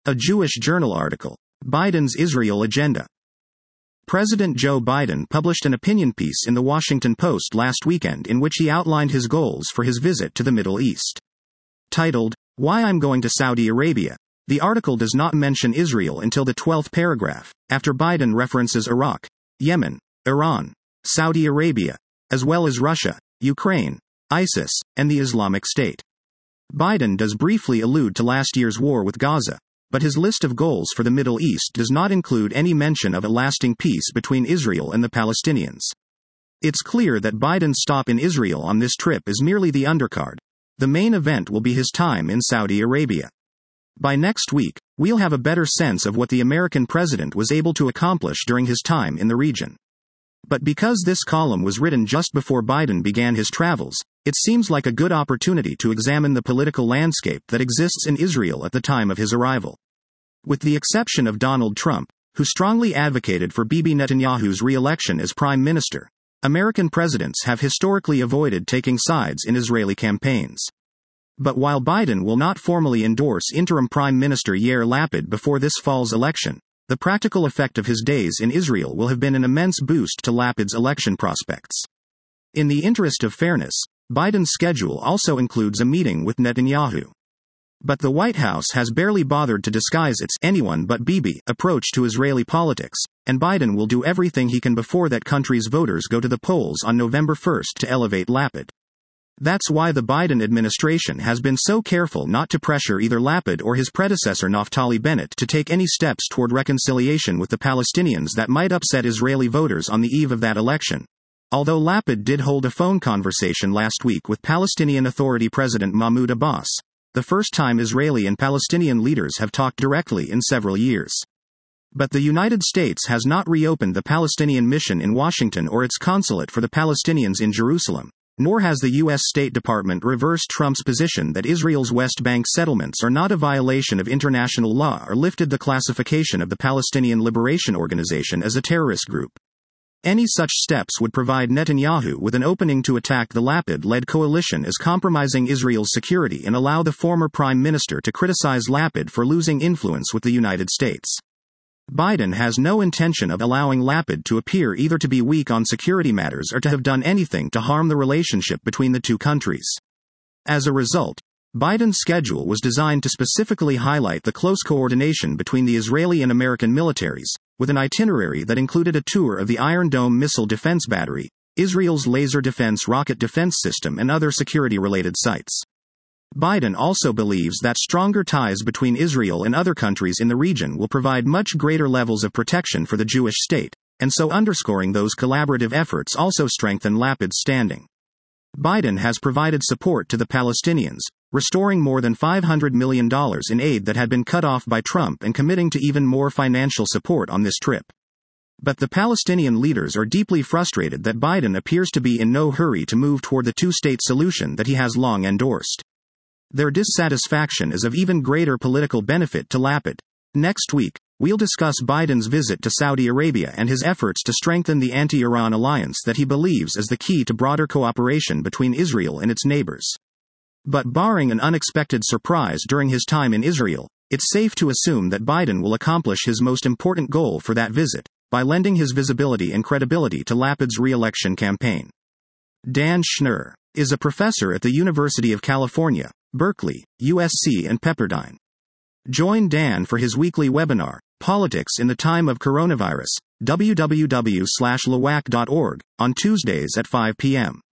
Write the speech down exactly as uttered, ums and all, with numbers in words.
A Jewish Journal article. Biden's Israel Agenda. President Joe Biden published an opinion piece in The Washington Post last weekend in which he outlined his goals for his visit to the Middle East. Titled, Why I'm Going to Saudi Arabia, the article does not mention Israel until the twelfth paragraph, after Biden references Iraq, Yemen, Iran, Saudi Arabia, as well as Russia, Ukraine, ISIS, and the Islamic State. Biden does briefly allude to last year's war with Gaza, but his list of goals for the Middle East does not include any mention of a lasting peace between Israel and the Palestinians. It's clear that Biden's stop in Israel on this trip is merely the undercard. The main event will be his time in Saudi Arabia. By next week, we'll have a better sense of what the American president was able to accomplish during his time in the region. But because this column was written just before Biden began his travels, it seems like a good opportunity to examine the political landscape that exists in Israel at the time of his arrival. With the exception of Donald Trump, who strongly advocated for Bibi Netanyahu's re-election as prime minister, American presidents have historically avoided taking sides in Israeli campaigns. But while Biden will not formally endorse interim Prime Minister Yair Lapid before this fall's election, the practical effect of his days in Israel will have been an immense boost to Lapid's election prospects. In the interest of fairness, Biden's schedule also includes a meeting with Netanyahu. But the White House has barely bothered to disguise its anyone but Bibi approach to Israeli politics, and Biden will do everything he can before that country's voters go to the polls on November first to elevate Lapid. That's why the Biden administration has been so careful not to pressure either Lapid or his predecessor Naftali Bennett to take any steps toward reconciliation with the Palestinians that might upset Israeli voters on the eve of that election. Although Lapid did hold a phone conversation last week with Palestinian Authority President Mahmoud Abbas, the first time Israeli and Palestinian leaders have talked directly in several years. But the United States has not reopened the Palestinian mission in Washington or its consulate for the Palestinians in Jerusalem. Nor has the U S State Department reversed Trump's position that Israel's West Bank settlements are not a violation of international law or lifted the classification of the Palestinian Liberation Organization as a terrorist group. Any such steps would provide Netanyahu with an opening to attack the Lapid-led coalition as compromising Israel's security and allow the former prime minister to criticize Lapid for losing influence with the United States. Biden has no intention of allowing Lapid to appear either to be weak on security matters or to have done anything to harm the relationship between the two countries. As a result, Biden's schedule was designed to specifically highlight the close coordination between the Israeli and American militaries, with an itinerary that included a tour of the Iron Dome missile defense battery, Israel's laser defense rocket defense system, and other security-related sites. Biden also believes that stronger ties between Israel and other countries in the region will provide much greater levels of protection for the Jewish state, and so underscoring those collaborative efforts also strengthen Lapid's standing. Biden has provided support to the Palestinians, restoring more than five hundred million dollars in aid that had been cut off by Trump and committing to even more financial support on this trip. But the Palestinian leaders are deeply frustrated that Biden appears to be in no hurry to move toward the two-state solution that he has long endorsed. Their dissatisfaction is of even greater political benefit to Lapid. Next week, we'll discuss Biden's visit to Saudi Arabia and his efforts to strengthen the anti-Iran alliance that he believes is the key to broader cooperation between Israel and its neighbors. But barring an unexpected surprise during his time in Israel, it's safe to assume that Biden will accomplish his most important goal for that visit, by lending his visibility and credibility to Lapid's re-election campaign. Dan Schnur is a professor at the University of California, Berkeley, U S C and Pepperdine. Join Dan for his weekly webinar, Politics in the Time of Coronavirus, w w w slash l w a c dot org, on Tuesdays at five p m